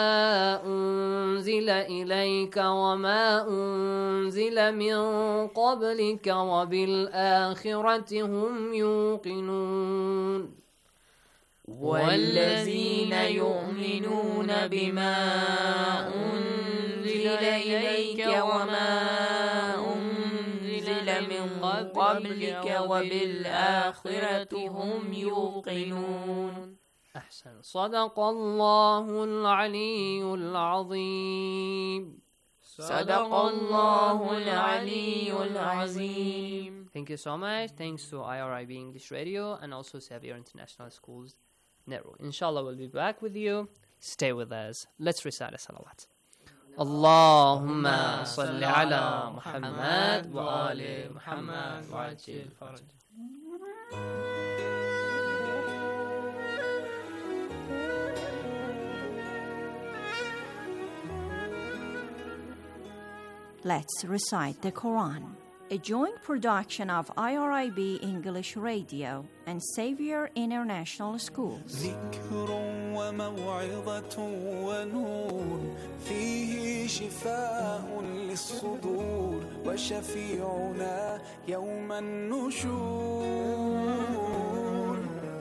Speaker 21: أنزل إليك وما أنزل من قبلك وبالآخرة هم يوقنون
Speaker 7: والذين يؤمنون بما أنزل إليك وما أنزل من قبلك وبالآخرة هم يوقنون.
Speaker 21: أحسن. صدق الله العلي العظيم.
Speaker 7: صدق الله العلي العظيم.
Speaker 21: Thank you so much. Thanks to I R I B English Radio and also Xavier International Schools Network. Inshallah, we'll be back with you. Stay with us. Let's recite a salawat. Allahumma salli ala Muhammad wa ali Muhammad wa ajil faraj.
Speaker 5: Let's recite the Quran. A joint production of I R I B English Radio and Xavier International Schools.
Speaker 12: ذكر وموعظة ونور فيه شفاء للصدور وشفيعنا يوم النشور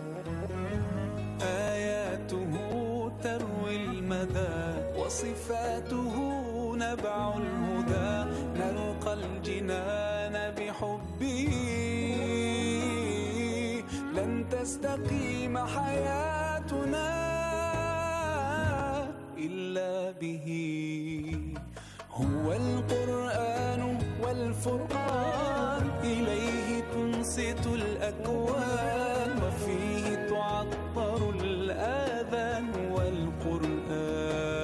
Speaker 12: آياته تروي المدى وصفاته نبع الهدى نلقى الجنان بحبه لن تستقيم حياتنا إلا به هو القرآن والفرقان إليه تنصت الأكوان وفيه تعطر الآذان والقرآن.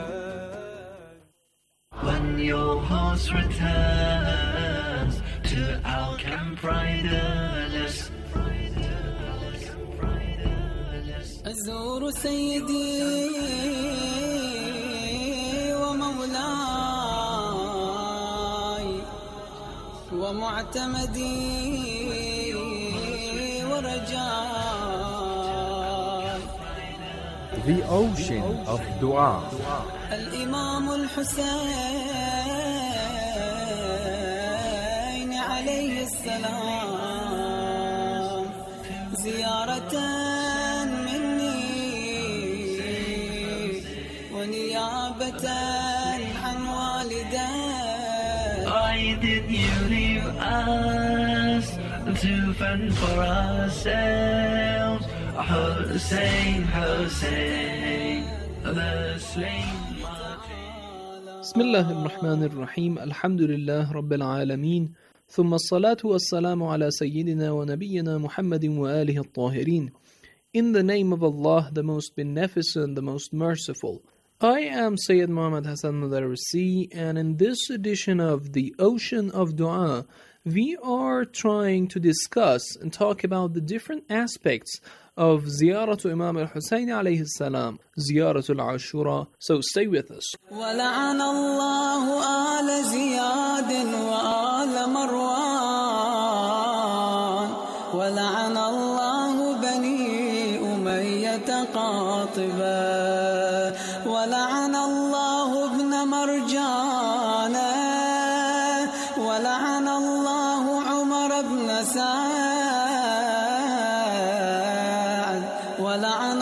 Speaker 12: When your horse returns to our camp riderless, أزور سيدي ومولاي ومعتمدي ورجاي.
Speaker 3: The ocean of dua.
Speaker 12: الإمام الحسين عليه السلام زيارة مني ونيابة عن والدي. Why did you leave us to fend for ourselves? Hussein, Hussein, the slain.
Speaker 11: بسم الله الرحمن الرحيم. الحمد لله رب العالمين ثم الصلاة والسلام على سيدنا ونبينا محمد وآله الطاهرين. In the name of Allah, the most beneficent, the most merciful. I am Sayyid Muhammad Hassan Madarisi, and in this edition of The Ocean of Dua, we are trying to discuss and talk about the different aspects of Ziyaratu Imam al-Husayn alayhi salam, Ziyaratu al-Ashura. So stay with us.
Speaker 12: ولعن الله آل زياد وآل مروان ولعن الله بني أمية قاطبا ولعن الله ابن مرجان ولعن الله عمر بن سعد ولعن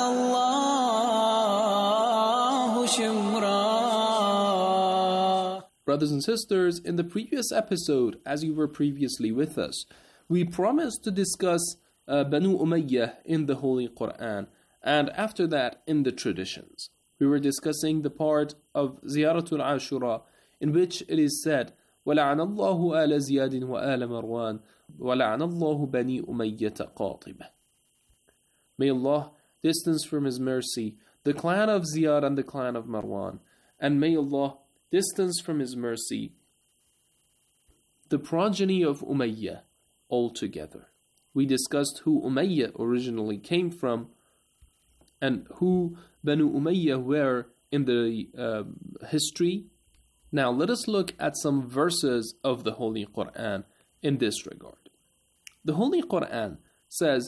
Speaker 12: الله شمرا.
Speaker 11: Brothers and sisters, in the previous episode, as you were previously with us, we promised to discuss uh, Banu Umayyah in the Holy Quran, and after that in the traditions. We were discussing the part of Ziyaratul Ashura, in which it is said, وَلَعَنَ اللَّهُ آلَ زِيَادٍ وَآلَ مَرْوَانٍ وَلَعَنَ اللَّهُ بَنِي أُمَيَّةَ قَاطِبَةً. May Allah distance from His mercy the clan of Ziyad and the clan of Marwan, and may Allah distance from His mercy the progeny of Umayyah altogether. We discussed who Umayyah originally came from and who Banu Umayyah were in the uh, history. Now let us look at some verses of the Holy Quran in this regard. The Holy Quran says,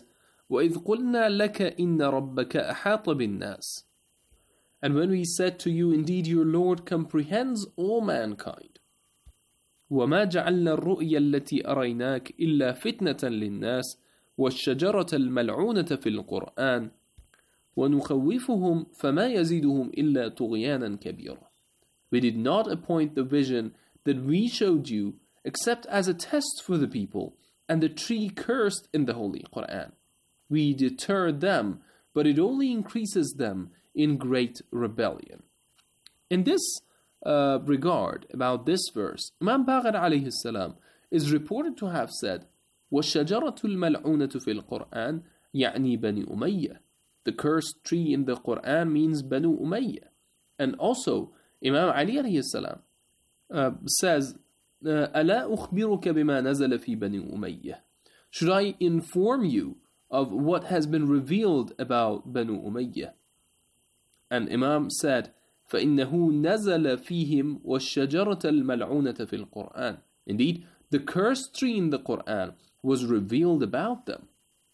Speaker 11: وَإِذْ قُلْنَا لَكَ إِنَّ رَبَّكَ أَحَاطَ بِالنَّاسِ. And when we said to you, indeed your Lord comprehends all mankind. وَمَا جَعَلْنَا الرُّؤْيَا الَّتِي أَرَيْنَاكَ إِلَّا فِتْنَةً لِلنَّاسِ وَالشَّجَرَةَ الْمَلْعُونَةَ فِي الْقُرْآنِ وَنُخَوِّفُهُمْ فَمَا يَزِيدُهُمْ إِلَّا طُغْيَانًا كَبِيرًا. We did not appoint the vision that we showed you except as a test for the people and the tree cursed in the Holy Quran. We deter them, but it only increases them in great rebellion. In this uh, regard, about this verse, Imam Baqir alayhi salam is reported to have said, وَالشَّجَرَةُ الْمَلْعُونَةُ فِي الْقُرْآنِ يَعْنِي بَنِي أُمَيَّةِ. The cursed tree in the Quran means Banu Umayyah. And also, Imam Ali alayhi salam uh, says, أَلَا أُخْبِرُكَ بِمَا نَزَلَ فِي بَنِي أُمَيَّةِ. Should I inform you of what has been revealed about Banu Umayyah? And Imam said, فَإِنَّهُ نَزَلَ فِيهِمْ وَالشَّجَرَةَ الْمَلْعُونَةَ فِي الْقُرْآنِ. Indeed, the cursed tree in the Quran was revealed about them.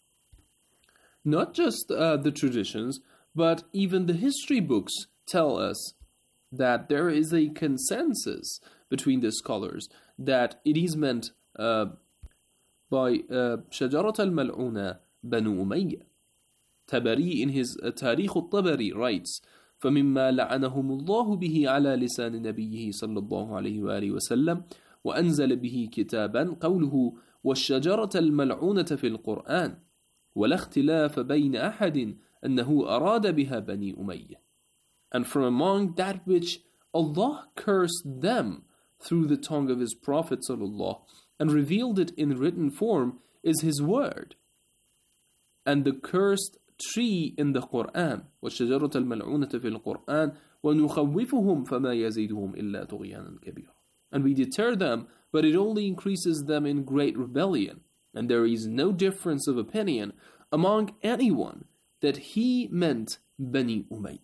Speaker 11: Not just uh, the traditions, but even the history books tell us that there is a consensus between the scholars that it is meant uh, by شجرة الملعونة بنو أمية. Tabari in his uh, Tarikh al-Tabari writes, فَمِمَّا لَعَنَهُمُ اللَّهُ بِهِ عَلَى لِسَانِ نَبِيِّهِ صلى الله عليه وآله وسلم وأنزل به كتابا قوله والشجرة الملعونة في القرآن ولا اختلاف بين أحد أنه أراد بها بني أمية. And from among that which Allah cursed them through the tongue of His Prophet sallallahu and revealed it in written form is His word. And the cursed tree in the Quran والشجرة الملعونة في القرآن ونخوفهم فما يزيدهم إلا طغيانا كبيرا. And we deter them, but it only increases them in great rebellion. And there is no difference of opinion among anyone that he meant Bani Umayyah.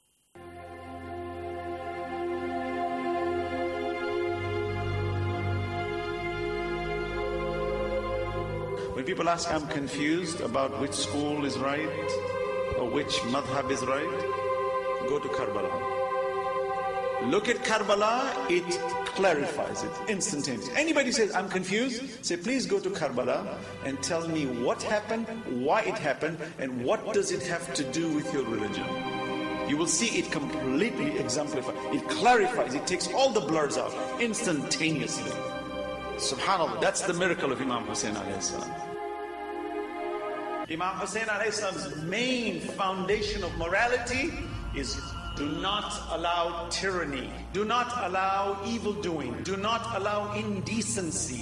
Speaker 13: When people ask, I'm confused about which school is right or which madhab is right, go to Karbala. Look at Karbala, it clarifies it instantaneously. Anybody says, I'm confused, say, please go to Karbala and tell me what happened, why it happened, and what does it have to do with your religion. You will see it completely exemplified. It clarifies, it takes all the blurs out instantaneously. Subhanallah, that's the miracle of Imam Hussein alayhi salam. Imam Hussein alayhi salam's main foundation of morality is do not allow tyranny. Do not allow evil doing. Do not allow indecency.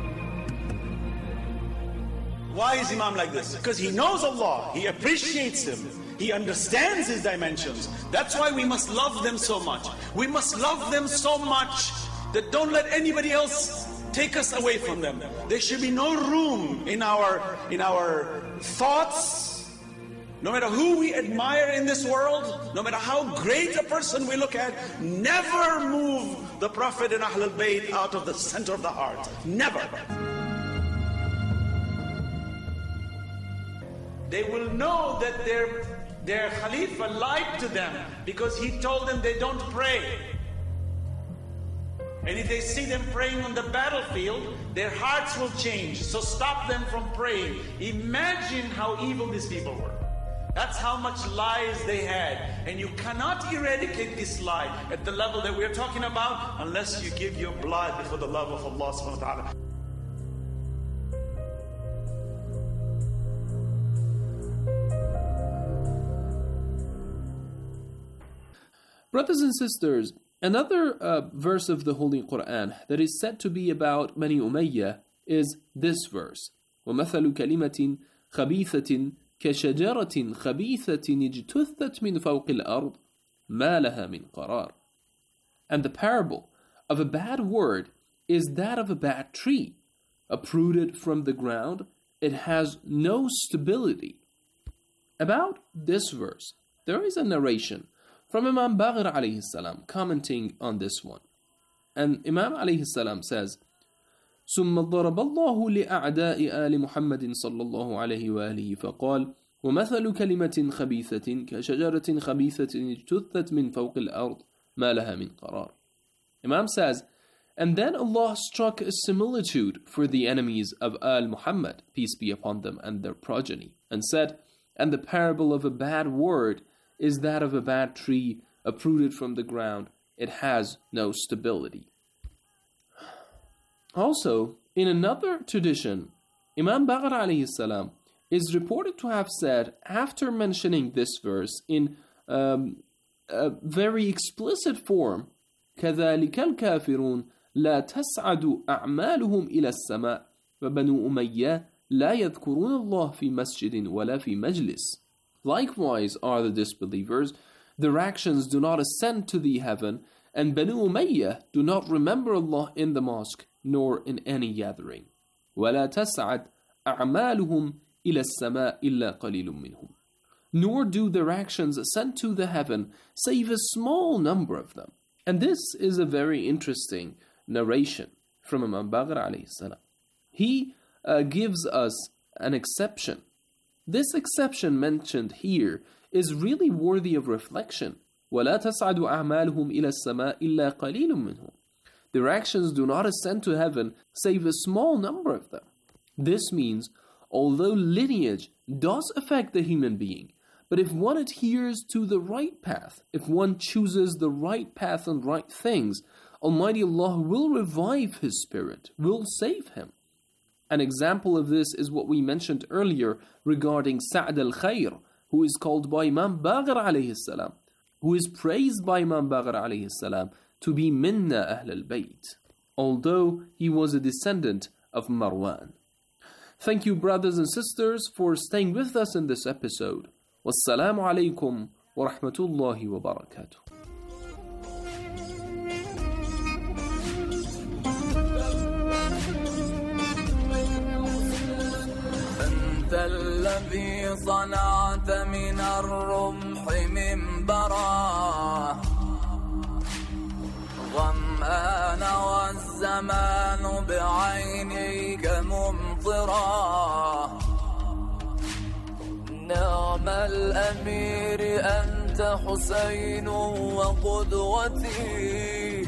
Speaker 13: Why is Imam like this? Because he knows Allah. He appreciates Him. He understands His dimensions. That's why we must love them so much. We must love them so much that don't let anybody else take us away from them. There should be no room in our, in our thoughts. No matter who we admire in this world, no matter how great a person we look at, never move the Prophet and Ahlul Bayt out of the center of the heart. Never. They will know that their, their Khalifa lied to them because he told them they don't pray. And if they see them praying on the battlefield, their hearts will change. So stop them from praying. Imagine how evil these people were. That's how much lies they had. And you cannot eradicate this lie at the level that we're talking about unless you give your blood for the love of Allah subhanahu wa ta'ala.
Speaker 11: Brothers and sisters, another uh, verse of the Holy Quran that is said to be about Bani Umayyah is this verse. وَمَثَلُ كَلِمَةٍ خَبِيثَةٍ كشجرة خبيثة اجتثت من فوق الأرض ما لها من قرار. And the parable of a bad word is that of a bad tree. Uprooted from the ground, it has no stability. About this verse, there is a narration from Imam Baqir alayhi salam commenting on this one. And Imam alayhi salam says, ثم ضرب الله لأعداء آل محمد صلى الله عليه وآله فقال ومثل كلمة خبيثة كشجرة خبيثة اجتثت من فوق الأرض ما لها من قرار. Imam says, and then Allah struck a similitude for the enemies of Al Muhammad, peace be upon them, and their progeny, and said, and the parable of a bad word is that of a bad tree uprooted from the ground. It has no stability. Also, in another tradition, Imam Baghr alayhi salam is reported to have said, after mentioning this verse in um, a very explicit form, كَذَلِكَ الْكَافِرُونَ لَا تَسْعَدُ أَعْمَالُهُمْ إِلَى السَّمَاءِ وَبَنُو أُمَيَّةَ لَا يَذْكُرُونَ اللَّهَ فِي مَسْجِدٍ وَلَا فِي مَجْلِسٍ. Likewise are the disbelievers, their actions do not ascend to the heaven, and Banu Umayyah do not remember Allah in the mosque, nor in any gathering. وَلَا تَسْعَدْ أَعْمَالُهُمْ إِلَى السَّمَاءِ إِلَّا قَلِيلٌ مِّنْهُمْ. Nor do their actions ascend to the heaven, save a small number of them. And this is a very interesting narration from Imam Baghr alayhi salam. He uh, gives us an exception. This exception mentioned here is really worthy of reflection. وَلَا تَسْعَدُ أَعْمَالُهُمْ إِلَى السَّمَاءِ إِلَّا قَلِيلٌ مِّنْهُمْ. Their actions do not ascend to heaven, save a small number of them. This means, although lineage does affect the human being, but if one adheres to the right path, if one chooses the right path and right things, Almighty Allah will revive his spirit, will save him. An example of this is what we mentioned earlier regarding Sa'd al-Khair, who is called by Imam Baghr alayhi salam, who is praised by Imam Baghr alayhi salam to be Minna Ahl al-Bayt, although he was a descendant of Marwan. Thank you, brothers and sisters, for staying with us in this episode. Wassalamu alaikum wa rahmatullahi wa barakatuh.
Speaker 6: أنت الذي صنعت من الرمح منبرا ظمآن والزمان بعينيك ممطرا نعم الأمير أنت حسين وقدوتي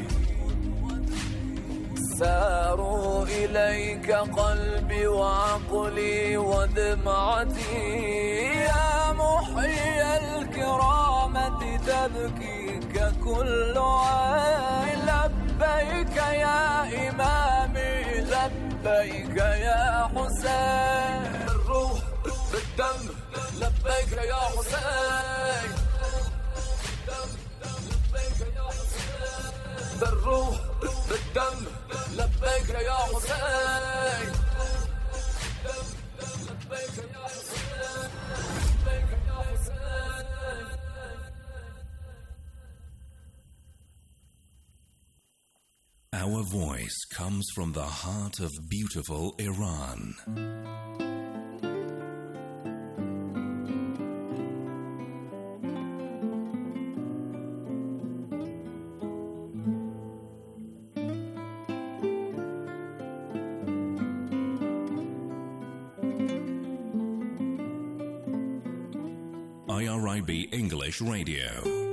Speaker 6: ساروا إليك قلبي وعقلي ودمعتي يا محيي الكرامة تبكيك كل عين لبيك يا إمامي لبيك يا حسين الروح بالدم لبيك يا حسين لبيك يا حسين بالروح بالدم لبيك يا حسين لبيك يا حسين لبيك يا حسين.
Speaker 2: Our voice comes from the heart of beautiful Iran. I R I B English Radio.